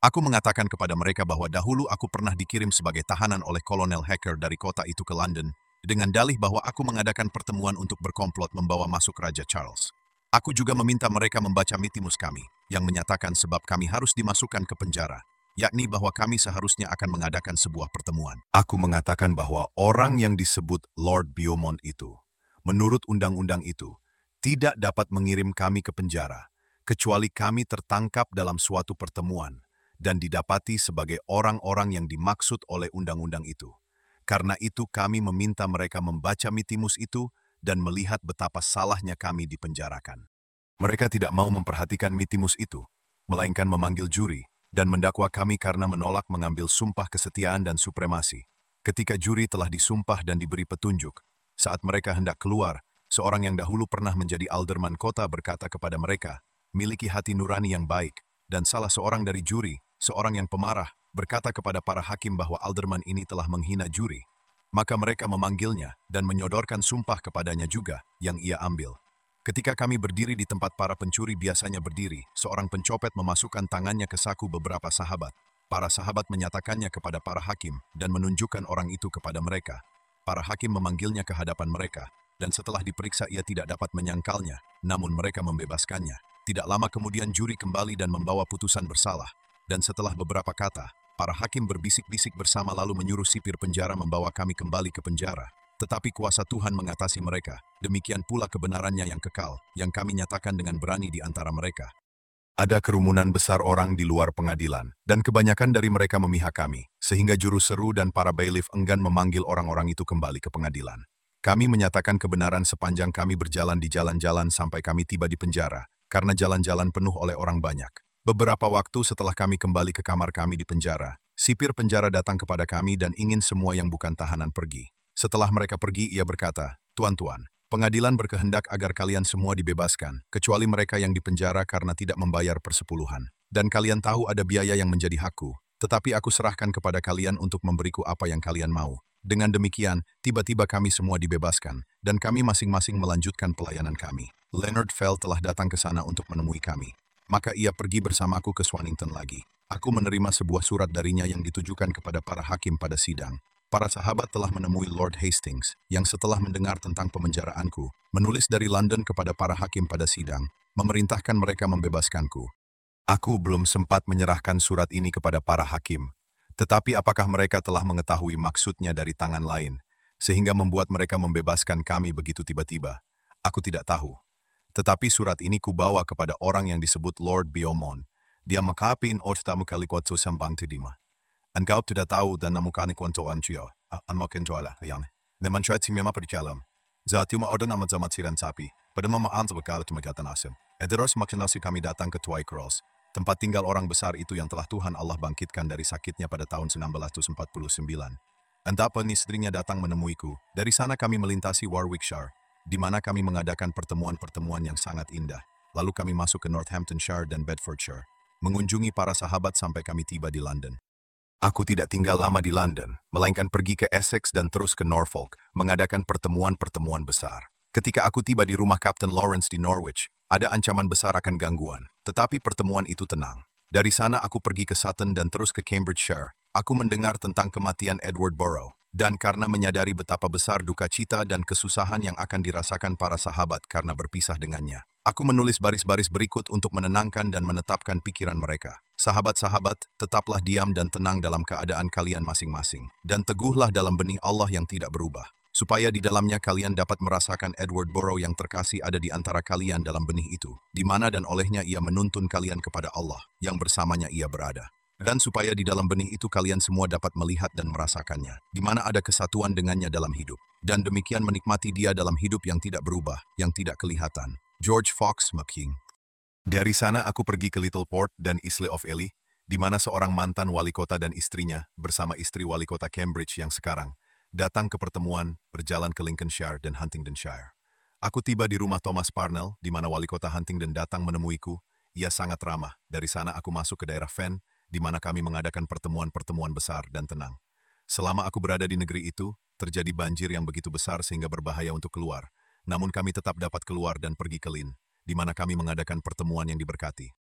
Aku mengatakan kepada mereka bahwa dahulu aku pernah dikirim sebagai tahanan oleh kolonel hacker dari kota itu ke London, dengan dalih bahwa aku mengadakan pertemuan untuk berkomplot membawa masuk Raja Charles. Aku juga meminta mereka membaca mitimus kami, yang menyatakan sebab kami harus dimasukkan ke penjara, yakni bahwa kami seharusnya akan mengadakan sebuah pertemuan. Aku mengatakan bahwa orang yang disebut Lord Beaumont itu, menurut undang-undang itu, tidak dapat mengirim kami ke penjara, kecuali kami tertangkap dalam suatu pertemuan, dan didapati sebagai orang-orang yang dimaksud oleh undang-undang itu. Karena itu kami meminta mereka membaca mitimus itu dan melihat betapa salahnya kami dipenjarakan. Mereka tidak mau memperhatikan mitimus itu, melainkan memanggil juri dan mendakwa kami karena menolak mengambil sumpah kesetiaan dan supremasi. Ketika juri telah disumpah dan diberi petunjuk, saat mereka hendak keluar, seorang yang dahulu pernah menjadi alderman kota berkata kepada mereka, miliki hati nurani yang baik, dan salah seorang dari juri, seorang yang pemarah, berkata kepada para hakim bahwa alderman ini telah menghina juri. Maka mereka memanggilnya dan menyodorkan sumpah kepadanya juga yang ia ambil. Ketika kami berdiri di tempat para pencuri biasanya berdiri, seorang pencopet memasukkan tangannya ke saku beberapa sahabat. Para sahabat menyatakannya kepada para hakim dan menunjukkan orang itu kepada mereka. Para hakim memanggilnya ke hadapan mereka, dan setelah diperiksa ia tidak dapat menyangkalnya, namun mereka membebaskannya. Tidak lama kemudian juri kembali dan membawa putusan bersalah. Dan setelah beberapa kata, para hakim berbisik-bisik bersama lalu menyuruh sipir penjara membawa kami kembali ke penjara. Tetapi kuasa Tuhan mengatasi mereka, demikian pula kebenarannya yang kekal, yang kami nyatakan dengan berani di antara mereka. Ada kerumunan besar orang di luar pengadilan, dan kebanyakan dari mereka memihak kami, sehingga juru seru dan para bailiff enggan memanggil orang-orang itu kembali ke pengadilan. Kami menyatakan kebenaran sepanjang kami berjalan di jalan-jalan sampai kami tiba di penjara, karena jalan-jalan penuh oleh orang banyak. Beberapa waktu setelah kami kembali ke kamar kami di penjara, sipir penjara datang kepada kami dan ingin semua yang bukan tahanan pergi. Setelah mereka pergi, ia berkata, "Tuan-tuan, pengadilan berkehendak agar kalian semua dibebaskan, kecuali mereka yang dipenjara karena tidak membayar persepuluhan. Dan kalian tahu ada biaya yang menjadi hakku, tetapi aku serahkan kepada kalian untuk memberiku apa yang kalian mau." Dengan demikian, tiba-tiba kami semua dibebaskan, dan kami masing-masing melanjutkan pelayanan kami. Leonard Fell telah datang ke sana untuk menemui kami. Maka ia pergi bersamaku ke Swannington lagi. Aku menerima sebuah surat darinya yang ditujukan kepada para hakim pada sidang. Para sahabat telah menemui Lord Hastings, yang setelah mendengar tentang pemenjaraanku, menulis dari London kepada para hakim pada sidang, memerintahkan mereka membebaskanku. Aku belum sempat menyerahkan surat ini kepada para hakim, tetapi apakah mereka telah mengetahui maksudnya dari tangan lain, sehingga membuat mereka membebaskan kami begitu tiba-tiba? Aku tidak tahu. Tetapi surat ini kubawa kepada orang yang disebut Lord Beaumont. Dia makapin tamu kalikotso sambang tidima. Engkau tidak tahu dan namukani kwanto ancio, an makin juala, yang. Neman syait si mema percalam. Zati uma order nama zamat siran sapi, pada mama ansa bekal tumagatan asem. Ederos makin nasi kami datang ke Twy Cross, tempat tinggal orang besar itu yang telah Tuhan Allah bangkitkan dari sakitnya pada tahun seribu sembilan ratus empat puluh sembilan. Entah apa istrinya datang menemuiku. Dari sana kami melintasi Warwickshire, di mana kami mengadakan pertemuan-pertemuan yang sangat indah. Lalu kami masuk ke Northamptonshire dan Bedfordshire, mengunjungi para sahabat sampai kami tiba di London. Aku tidak tinggal lama di London, melainkan pergi ke Essex dan terus ke Norfolk, mengadakan pertemuan-pertemuan besar. Ketika aku tiba di rumah Kapten Lawrence di Norwich, ada ancaman besar akan gangguan, tetapi pertemuan itu tenang. Dari sana aku pergi ke Sutton dan terus ke Cambridgeshire. Aku mendengar tentang kematian Edward Burrough, dan karena menyadari betapa besar duka cita dan kesusahan yang akan dirasakan para sahabat karena berpisah dengannya, aku menulis baris-baris berikut untuk menenangkan dan menetapkan pikiran mereka. Sahabat-sahabat, tetaplah diam dan tenang dalam keadaan kalian masing-masing, dan teguhlah dalam benih Allah yang tidak berubah, supaya di dalamnya kalian dapat merasakan Edward Burrough yang terkasih ada di antara kalian dalam benih itu, di mana dan olehnya ia menuntun kalian kepada Allah, yang bersamanya ia berada. Dan supaya di dalam benih itu kalian semua dapat melihat dan merasakannya, di mana ada kesatuan dengannya dalam hidup, dan demikian menikmati dia dalam hidup yang tidak berubah, yang tidak kelihatan. George Fox McKing. Dari sana aku pergi ke Little Port dan Isle of Ely, di mana seorang mantan wali kota dan istrinya, bersama istri wali kota Cambridge yang sekarang, datang ke pertemuan, berjalan ke Lincolnshire dan Huntingdonshire. Aku tiba di rumah Thomas Parnell, di mana wali kota Huntingdon datang menemuiku. Ia sangat ramah. Dari sana aku masuk ke daerah Fen, di mana kami mengadakan pertemuan-pertemuan besar dan tenang. Selama aku berada di negeri itu, terjadi banjir yang begitu besar sehingga berbahaya untuk keluar. Namun kami tetap dapat keluar dan pergi ke Lynn, di mana kami mengadakan pertemuan yang diberkati.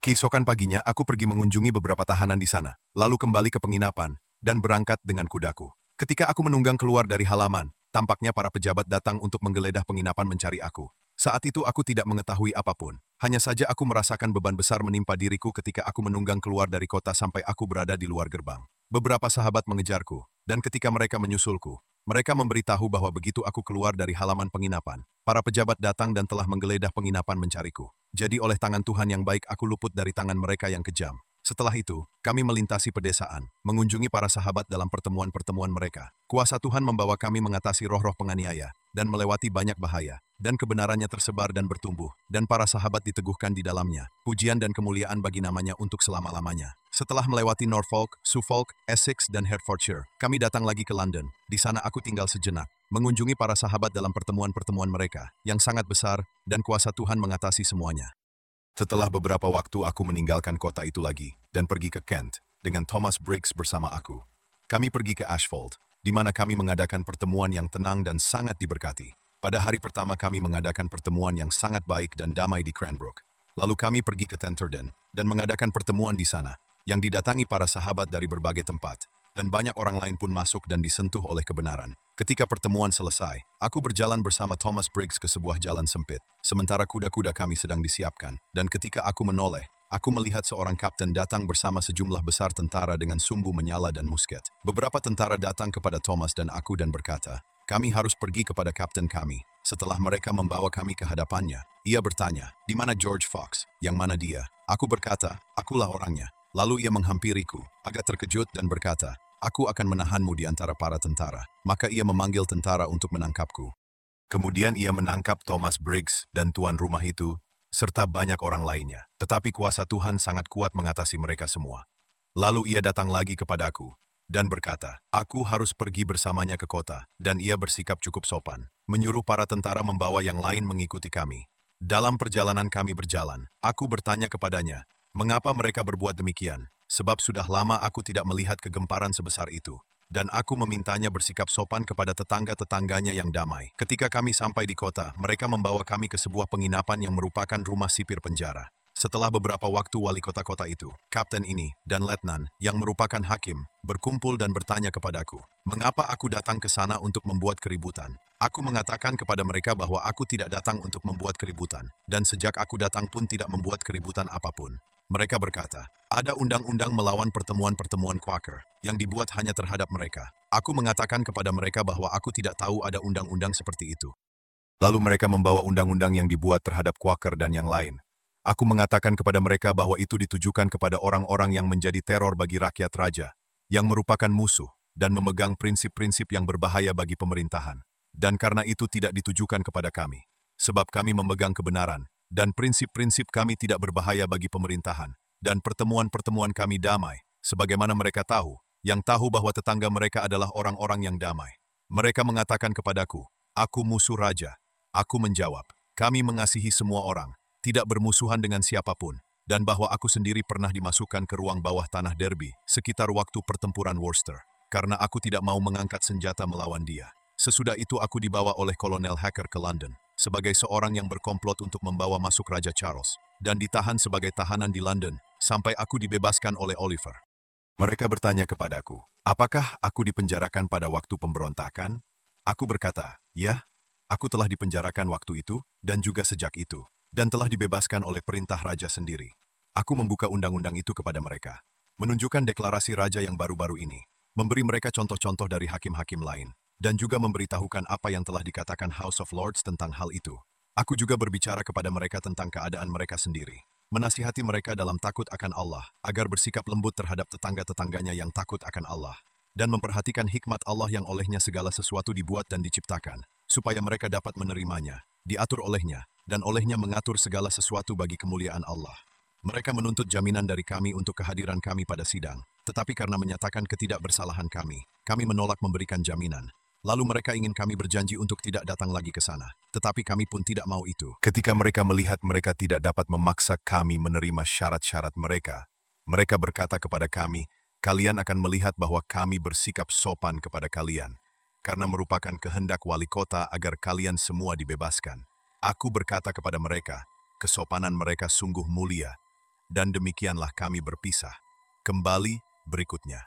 Keesokan paginya, aku pergi mengunjungi beberapa tahanan di sana, lalu kembali ke penginapan, dan berangkat dengan kudaku. Ketika aku menunggang keluar dari halaman, tampaknya para pejabat datang untuk menggeledah penginapan mencari aku. Saat itu aku tidak mengetahui apapun. Hanya saja aku merasakan beban besar menimpa diriku ketika aku menunggang keluar dari kota sampai aku berada di luar gerbang. Beberapa sahabat mengejarku, dan ketika mereka menyusulku, mereka memberitahu bahwa begitu aku keluar dari halaman penginapan, para pejabat datang dan telah menggeledah penginapan mencariku. Jadi oleh tangan Tuhan yang baik aku luput dari tangan mereka yang kejam. Setelah itu, kami melintasi pedesaan, mengunjungi para sahabat dalam pertemuan-pertemuan mereka. Kuasa Tuhan membawa kami mengatasi roh-roh penganiaya, dan melewati banyak bahaya, dan kebenarannya tersebar dan bertumbuh, dan para sahabat diteguhkan di dalamnya. Pujian dan kemuliaan bagi namanya untuk selama-lamanya. Setelah melewati Norfolk, Suffolk, Essex, dan Hertfordshire, kami datang lagi ke London. Di sana aku tinggal sejenak, mengunjungi para sahabat dalam pertemuan-pertemuan mereka, yang sangat besar, dan kuasa Tuhan mengatasi semuanya. Setelah beberapa waktu aku meninggalkan kota itu lagi, dan pergi ke Kent, dengan Thomas Briggs bersama aku. Kami pergi ke Ashfield, di mana kami mengadakan pertemuan yang tenang dan sangat diberkati. Pada hari pertama kami mengadakan pertemuan yang sangat baik dan damai di Cranbrook. Lalu kami pergi ke Tenterden, dan mengadakan pertemuan di sana, yang didatangi para sahabat dari berbagai tempat, dan banyak orang lain pun masuk dan disentuh oleh kebenaran. Ketika pertemuan selesai, aku berjalan bersama Thomas Briggs ke sebuah jalan sempit, sementara kuda-kuda kami sedang disiapkan, dan ketika aku menoleh, aku melihat seorang kapten datang bersama sejumlah besar tentara dengan sumbu menyala dan musket. Beberapa tentara datang kepada Thomas dan aku dan berkata, kami harus pergi kepada kapten kami. Setelah mereka membawa kami ke hadapannya, ia bertanya, di mana George Fox? Yang mana dia? Aku berkata, akulah orangnya. Lalu ia menghampiriku, agak terkejut dan berkata, aku akan menahanmu di antara para tentara. Maka ia memanggil tentara untuk menangkapku. Kemudian ia menangkap Thomas Briggs dan tuan rumah itu, serta banyak orang lainnya. Tetapi kuasa Tuhan sangat kuat mengatasi mereka semua. Lalu ia datang lagi kepadaku, dan berkata, aku harus pergi bersamanya ke kota, dan ia bersikap cukup sopan, menyuruh para tentara membawa yang lain mengikuti kami. Dalam perjalanan kami berjalan, aku bertanya kepadanya, mengapa mereka berbuat demikian? Sebab sudah lama aku tidak melihat kegemparan sebesar itu. Dan aku memintanya bersikap sopan kepada tetangga-tetangganya yang damai. Ketika kami sampai di kota, mereka membawa kami ke sebuah penginapan yang merupakan rumah sipir penjara. Setelah beberapa waktu wali kota-kota itu, kapten ini, dan letnan, yang merupakan hakim, berkumpul dan bertanya kepadaku, mengapa aku datang ke sana untuk membuat keributan? Aku mengatakan kepada mereka bahwa aku tidak datang untuk membuat keributan, dan sejak aku datang pun tidak membuat keributan apapun. Mereka berkata, ada undang-undang melawan pertemuan-pertemuan Quaker, yang dibuat hanya terhadap mereka. Aku mengatakan kepada mereka bahwa aku tidak tahu ada undang-undang seperti itu. Lalu mereka membawa undang-undang yang dibuat terhadap Quaker dan yang lain. Aku mengatakan kepada mereka bahwa itu ditujukan kepada orang-orang yang menjadi teror bagi rakyat raja, yang merupakan musuh, dan memegang prinsip-prinsip yang berbahaya bagi pemerintahan. Dan karena itu tidak ditujukan kepada kami. Sebab kami memegang kebenaran, dan prinsip-prinsip kami tidak berbahaya bagi pemerintahan, dan pertemuan-pertemuan kami damai, sebagaimana mereka tahu, yang tahu bahwa tetangga mereka adalah orang-orang yang damai. Mereka mengatakan kepadaku, aku musuh raja. Aku menjawab, kami mengasihi semua orang, tidak bermusuhan dengan siapapun, dan bahwa aku sendiri pernah dimasukkan ke ruang bawah tanah Derby, sekitar waktu pertempuran Worcester, karena aku tidak mau mengangkat senjata melawan dia. Sesudah itu aku dibawa oleh Kolonel Hacker ke London, sebagai seorang yang berkomplot untuk membawa masuk Raja Charles, dan ditahan sebagai tahanan di London, sampai aku dibebaskan oleh Oliver. Mereka bertanya kepadaku, apakah aku dipenjarakan pada waktu pemberontakan? Aku berkata, ya, aku telah dipenjarakan waktu itu, dan juga sejak itu, dan telah dibebaskan oleh perintah Raja sendiri. Aku membuka undang-undang itu kepada mereka, menunjukkan deklarasi Raja yang baru-baru ini, memberi mereka contoh-contoh dari hakim-hakim lain, dan juga memberitahukan apa yang telah dikatakan House of Lords tentang hal itu. Aku juga berbicara kepada mereka tentang keadaan mereka sendiri, menasihati mereka dalam takut akan Allah, agar bersikap lembut terhadap tetangga-tetangganya yang takut akan Allah, dan memperhatikan hikmat Allah yang olehnya segala sesuatu dibuat dan diciptakan, supaya mereka dapat menerimanya, diatur olehnya, dan olehnya mengatur segala sesuatu bagi kemuliaan Allah. Mereka menuntut jaminan dari kami untuk kehadiran kami pada sidang, tetapi karena menyatakan ketidakbersalahan kami, kami menolak memberikan jaminan. Lalu mereka ingin kami berjanji untuk tidak datang lagi ke sana, tetapi kami pun tidak mau itu. Ketika mereka melihat mereka tidak dapat memaksa kami menerima syarat-syarat mereka, mereka berkata kepada kami, kalian akan melihat bahwa kami bersikap sopan kepada kalian, karena merupakan kehendak wali kota agar kalian semua dibebaskan. Aku berkata kepada mereka, kesopanan mereka sungguh mulia, Dan demikianlah kami berpisah. Kembali berikutnya.